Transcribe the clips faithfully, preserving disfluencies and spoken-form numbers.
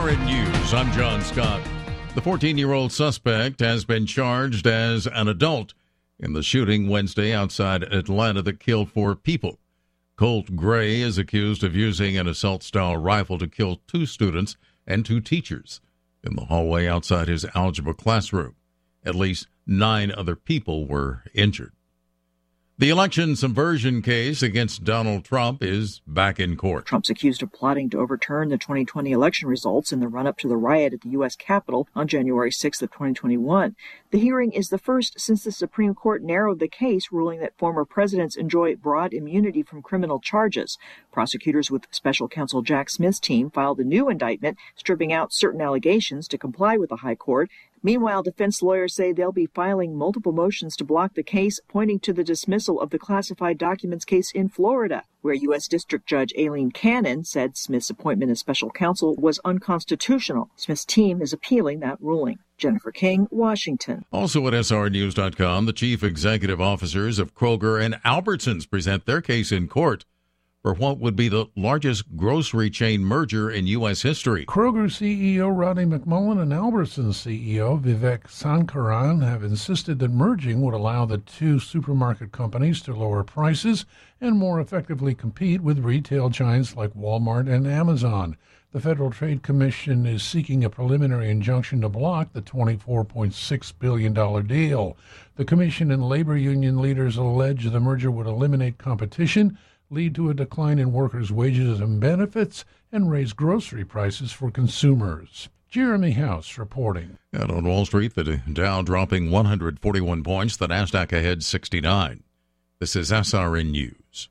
R N News, I'm John Scott. The fourteen-year-old suspect has been charged as an adult in the shooting Wednesday outside Atlanta that killed four people. Colt Gray is accused of using an assault-style rifle to kill two students and two teachers in the hallway outside his algebra classroom. At least nine other people were injured. The election subversion case against Donald Trump is back in court. Trump's accused of plotting to overturn the twenty twenty election results in the run-up to the riot at the U S Capitol on January sixth of twenty twenty-one. The hearing is the first since the Supreme Court narrowed the case, ruling that former presidents enjoy broad immunity from criminal charges. Prosecutors with special counsel Jack Smith's team filed a new indictment, stripping out certain allegations to comply with the high court. Meanwhile, defense lawyers say they'll be filing multiple motions to block the case, pointing to the dismissal of the classified documents case in Florida, where U S District Judge Aileen Cannon said Smith's appointment as special counsel was unconstitutional. Smith's team is appealing that ruling. Jennifer King, Washington. Also at S R News dot com, the chief executive officers of Kroger and Albertsons present their case in court for what would be the largest grocery chain merger in U S history. Kroger C E O Rodney McMullen and Albertsons C E O Vivek Sankaran have insisted that merging would allow the two supermarket companies to lower prices and more effectively compete with retail giants like Walmart and Amazon. The Federal Trade Commission is seeking a preliminary injunction to block the twenty-four point six billion dollars deal. The commission and labor union leaders allege the merger would eliminate competition, lead to a decline in workers' wages and benefits, and raise grocery prices for consumers. Jeremy House reporting. Out on Wall Street, the Dow dropping one hundred forty-one points, the Nasdaq ahead sixty-nine. This is S R N News.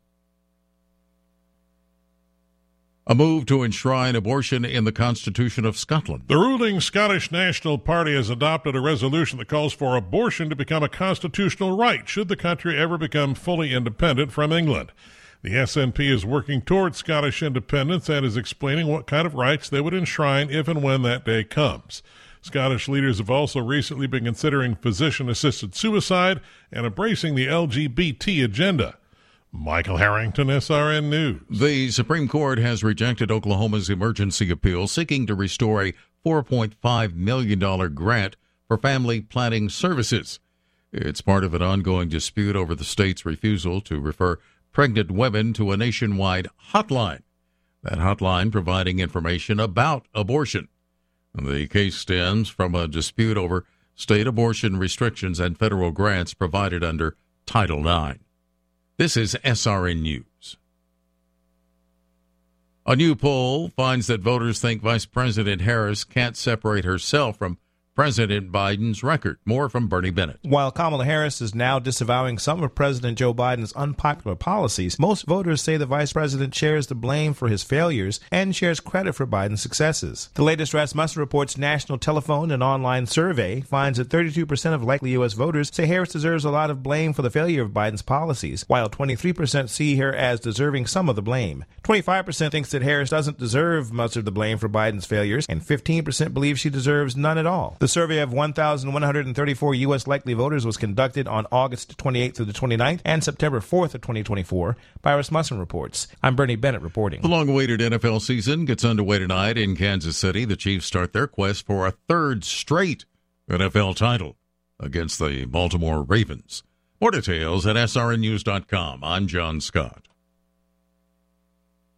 A move to enshrine abortion in the Constitution of Scotland. The ruling Scottish National Party has adopted a resolution that calls for abortion to become a constitutional right should the country ever become fully independent from England. The S N P is working towards Scottish independence and is explaining what kind of rights they would enshrine if and when that day comes. Scottish leaders have also recently been considering physician-assisted suicide and embracing the L G B T agenda. Michael Harrington, S R N News. The Supreme Court has rejected Oklahoma's emergency appeal seeking to restore a four point five million dollars grant for family planning services. It's part of an ongoing dispute over the state's refusal to refer pregnant women to a nationwide hotline. That hotline providing information about abortion. The case stems from a dispute over state abortion restrictions and federal grants provided under Title nine. This is S R N News. A new poll finds that voters think Vice President Harris can't separate herself from President Biden's record. More from Bernie Bennett. While Kamala Harris is now disavowing some of President Joe Biden's unpopular policies, most voters say the vice president shares the blame for his failures and shares credit for Biden's successes. The latest Rasmussen Report's national telephone and online survey finds that thirty-two percent of likely U S voters say Harris deserves a lot of blame for the failure of Biden's policies, while twenty-three percent see her as deserving some of the blame. twenty-five percent thinks that Harris doesn't deserve much of the blame for Biden's failures, and fifteen percent believe she deserves none at all. The survey of one thousand one hundred thirty-four U S likely voters was conducted on August twenty-eighth through the twenty-ninth and September fourth of twenty twenty-four by Rasmussen Reports. I'm Bernie Bennett reporting. The long-awaited N F L season gets underway tonight in Kansas City. The Chiefs start their quest for a third straight N F L title against the Baltimore Ravens. More details at S R N News dot com. I'm John Scott.